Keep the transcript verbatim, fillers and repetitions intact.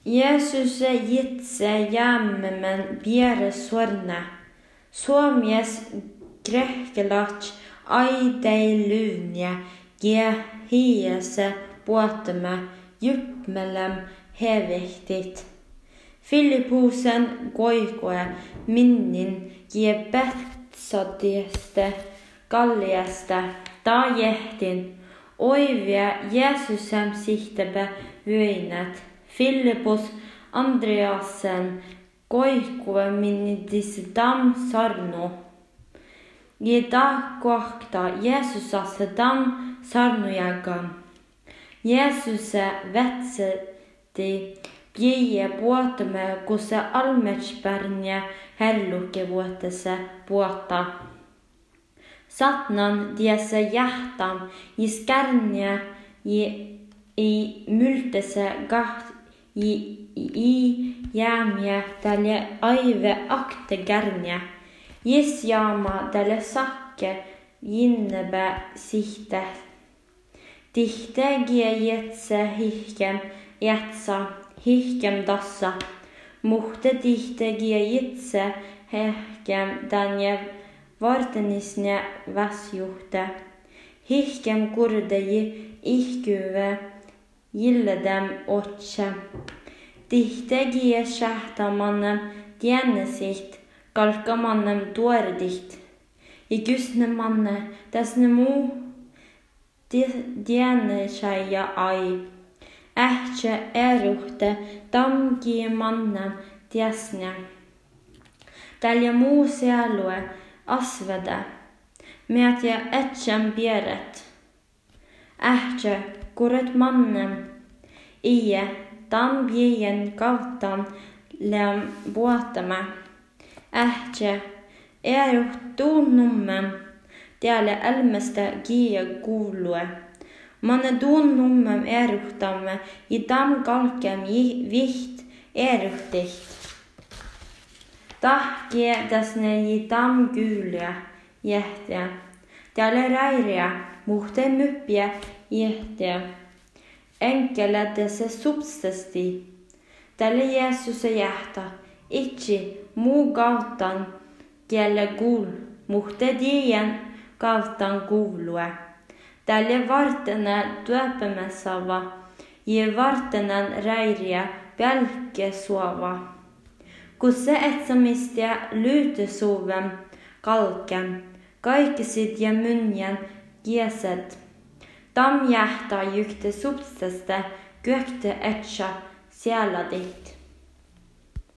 Jeesus itse jämmemän biere sorne. Suomies grehkelats aidei lyvnja ja hiese puottama jypmelem hevehtit. Filippusen koikoe minnin ja Betsadieste kalliasta ta jehtin. Oivia Jeesusem sihtepä vyinät. Filippus Andreasen koikoe minnitis dam sarnu. Ja ta kohta Jeesusassa dam sarnujaga. Jeesuse vetseti pie puotamme, kun se almetspernia herlukevuotessa puotta. Satnan tiessä jähtam iskärnia i myltese gaht i i jäämiä tälle aive akte gärnia. Jisjaama tälle sakke jinnebä sihte. Tihte gie jetse hihkem jätsa hihkem tassa. Muhte tihte gie jitse hehkem tänne vartenisne väsjuhte. Hihkem kurdeji ihkyve jilledem otse. Tihte gie sähtamannem tiennesit kalkamannem tuordiht. I kysnemanne täsne muu tiennesäjä ai. Ähtsä eruhte tamkie mannem tiesne. Tällä muu sielue asvede. Mietjä etsän pieret. Ähtsä kuret mannem. Ie tam bien kauttan lem vuottama. Ähtsä eruht tuunnummem. Täällä elmestä gie kuulue. Manne tuunnummem eruhtamme i tam kalkem viht eruhtiht. Tahkie täsne i tam kyyliä jähtiä. Täällä räiriä muhte myppiä jähtiä. Enkele tässä substesti. Tälle Jeesus jähtä. Itse muu kauttan kielle kuul. Muhte tien kauttan kuulue. Tälle vartena työpämäsava. Ja vartenan räiriä pelkke suova. Kun se etsämistä lyytysuvem kalken. Kaikkisit ja mynjän kieset. Tam jähtää jykte substeste kyökte etsä siellä dit.